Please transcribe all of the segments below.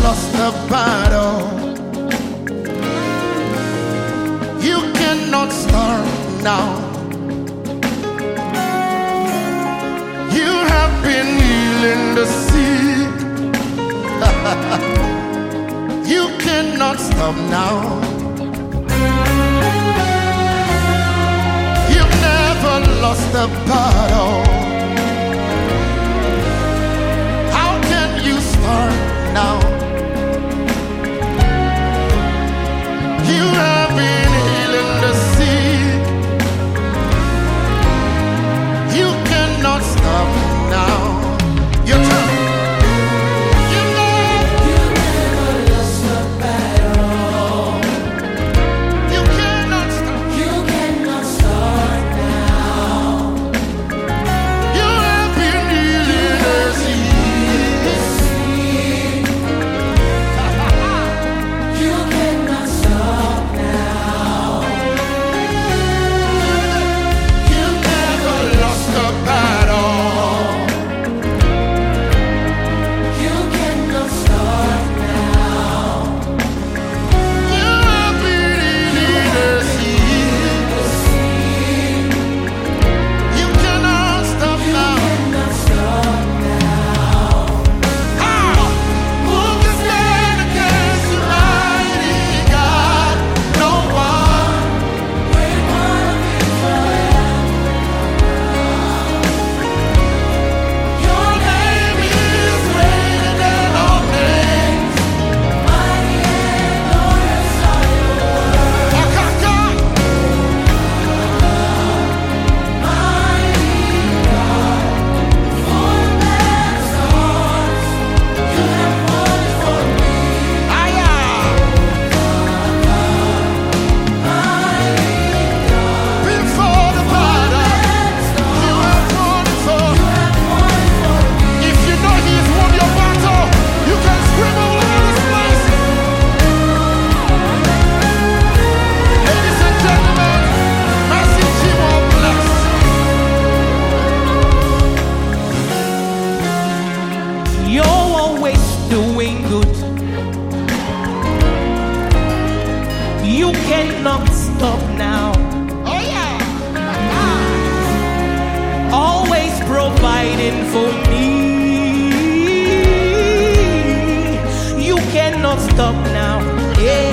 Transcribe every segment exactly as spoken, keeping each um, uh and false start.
lost the battle. You cannot start now. You have been healing the sick. You cannot stop now. You've never lost the battle. How can you start now? You have been healing the sick. You cannot stop now. Your turn. You never, you never lost a battle. You cannot stop. You cannot start now. You have been healing the sick. You cannot stop now. You never lost a battle. You cannot stop now. You have been healing the sick. You cannot stop now. Ah! Who can stand against the mighty God? No one. Your name is greater than all names. Mighty and glorious are your words. Akaka. Mighty God, for the best hearts you have won for me. Aya. Before the battle, you have won for. If you know He has won your battle, you can scream all over this place. Ladies and gentlemen, Mercy Chimo bless. You're always doing good. You cannot stop now. Oh yeah. Always providing for me. You cannot stop now. Yeah.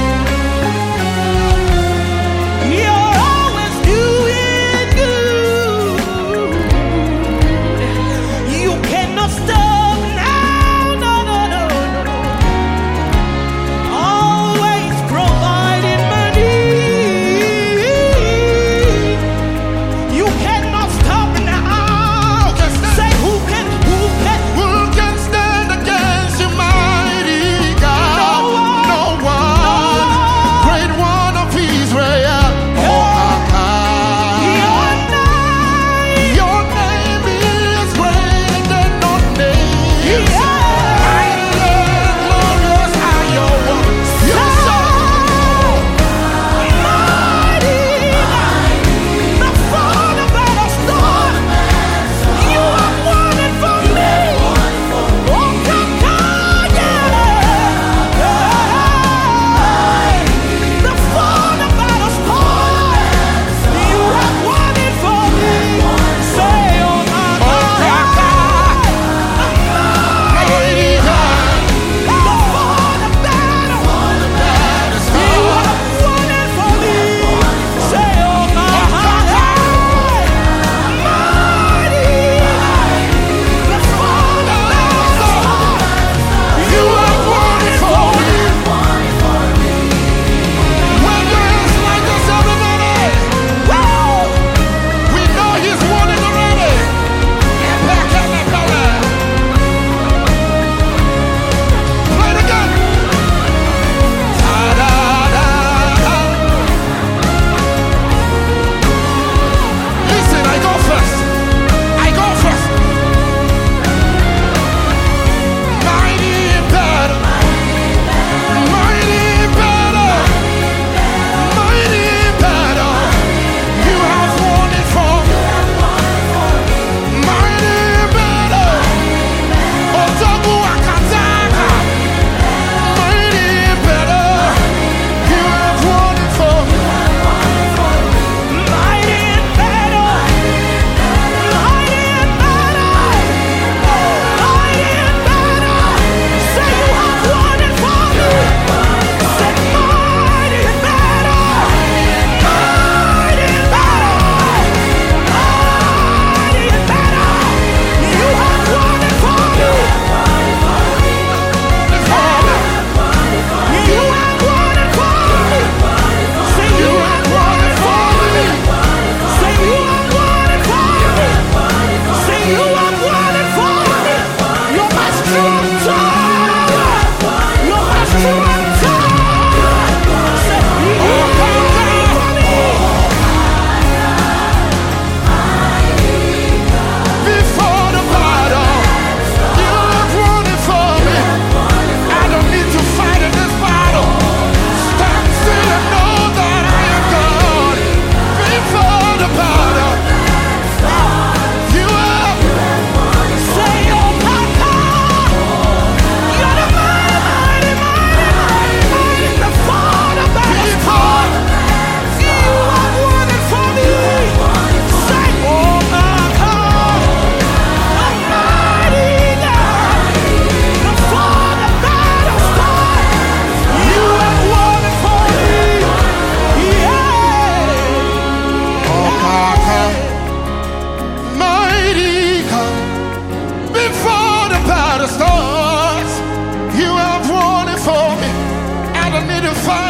You're always doing good. You cannot stop now. No, no, no, no. Always providing money. You cannot stop now. Say who can, who can, Who can stand against your mighty God? no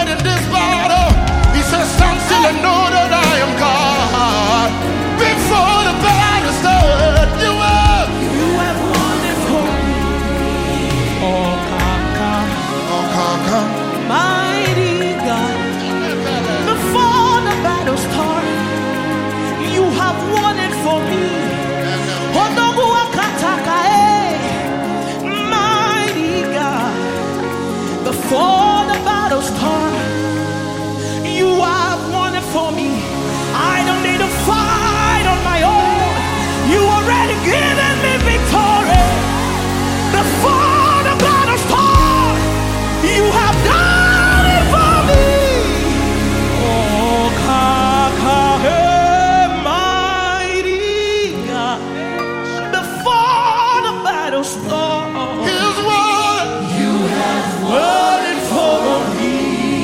defeated in this battle. He says, stand still and know that I am God. Before the battle started, you have, You have won it for me. Oh, Kaka, oh, Kaka. mighty God. Before the battle started, you have won it for me. Odoguwa Kataka, eh, mighty God. Before the battle started, you have won it for me. I don't need to fight on my own. You already given me victory. Before the battle started, you have done it for me. Oh, Kaka, eh, mighty God. Before the battle started, Here's what you have won it for me.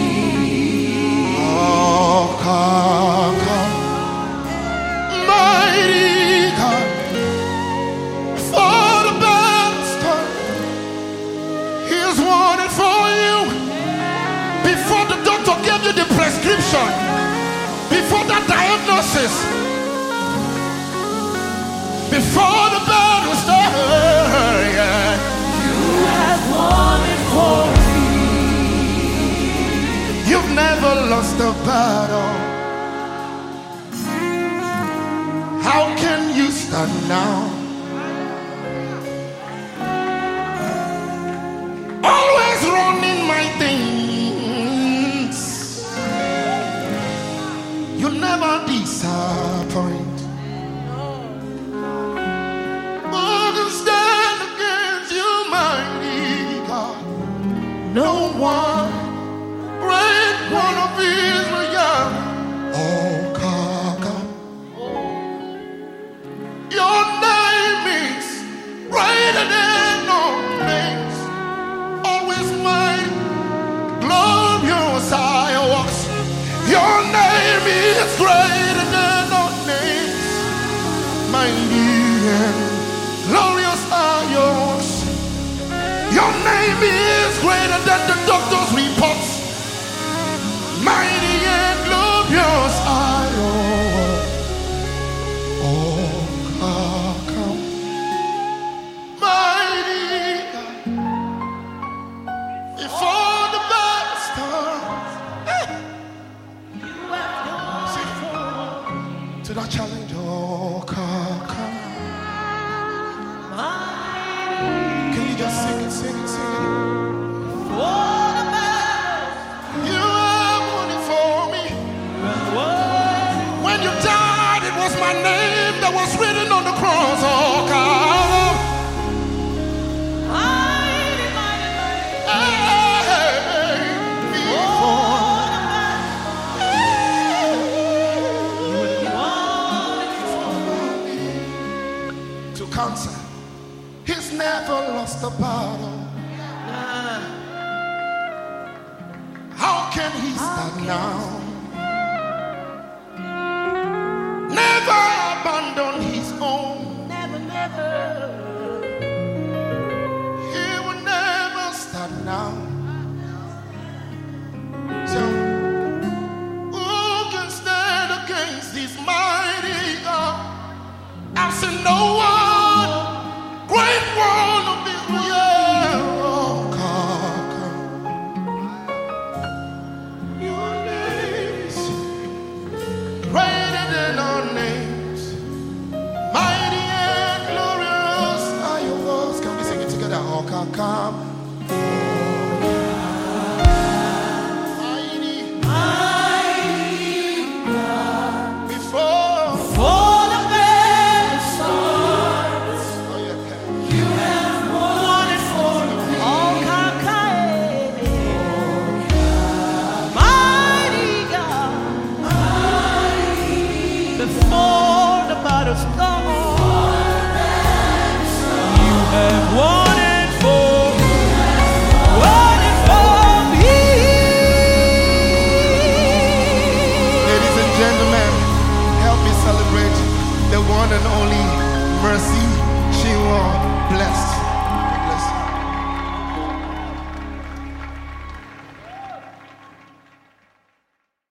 oh, Kaka. Mighty God. For the battle started, here's what it for you. Before the doctor gave you the prescription, before the diagnosis, before the battle started, yeah. You have won it for me. You've never lost a battle. How can you stand now? Always running my things. You never disappoint. Who can stand against you, mighty God? No one. Great one of Israel. Oh, Kaka. Your name is greater than all names. Always mighty, glorious fireworks. Your name is greater than all names. Mighty and glorious are your works. Your name is greater than the doctor's reports. Mighty and glorious are your works. Oh, Kaka. Mighty God. Before the battle starts, eh. To that challenge, oh, Kaka. Can you just sing it, sing it, sing it? For the battle, You have won it for me. When you died, it was my name that was written on the cross. Oh, God. mighty, mighty, mighty. Hey, before to cancer, he's never lost a battle. How can he stand now? Never abandon his own. Never, never. He will never stand now. So, who can stand against this mighty God? I've seen no one, great one of Israel. Oh, Kaka. Your name is greater than our names. Mighty and glorious are your works. Can we sing it together? Oh, Kaka. Mighty. Before. For the battle starts, Oh, yeah, okay. you have won it for me. Oh, Kaka, mighty God. Before the battle starts, you have won it for me. Won it for me. Ladies and gentlemen, help me celebrate the one and only Mercy Chinwo Blessed.